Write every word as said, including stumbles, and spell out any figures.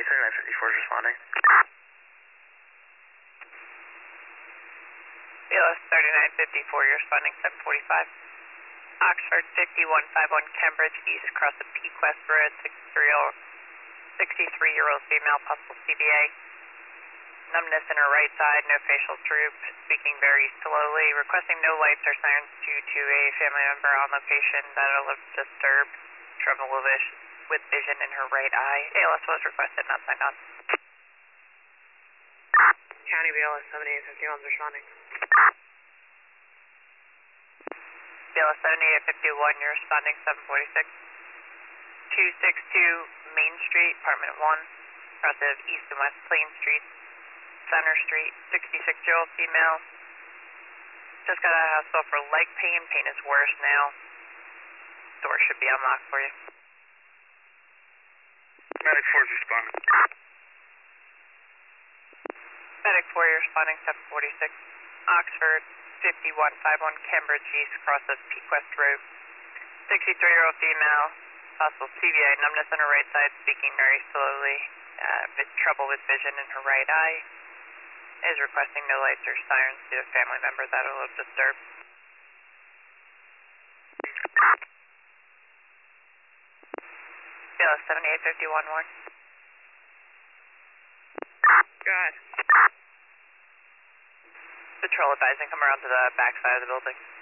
thirty-nine fifty-four is responding. B L S thirty-nine fifty-four, you're responding seven forty-five. Oxford fifty-one fifty-one, Cambridge East, across the Peak West Road, sixty-three-year-old female, possible C B A. Numbness in her right side, no facial droop, speaking very slowly, requesting no lights or sirens due to a family member on location that will disturb, trouble with vis- with vision in her right eye. A L S was requested, not signed on. County B L S seventy-eight fifty-one is responding. B L S seventy-eight fifty-one, you're responding seven forty-six. two sixty-two Main Street, apartment one, across of East and West Plain Street, Center Street, sixty-six-year-old female. Just got out of hospital for leg pain. Pain is worse now. Door should be unlocked for you. Medic four is responding. Medic four, you're responding seven forty-six. Oxford fifty-one fifty-one, Cambridge East, across the Peak West Road. sixty-three-year-old female, possible C B A, numbness on her right side, speaking very slowly, uh, with trouble with vision in her right eye. Is requesting no lights or sirens due to a family member that will disturb. B L S seventy-eight fifty-one, Warren. Go ahead. Patrol advising, come around to the back side of the building.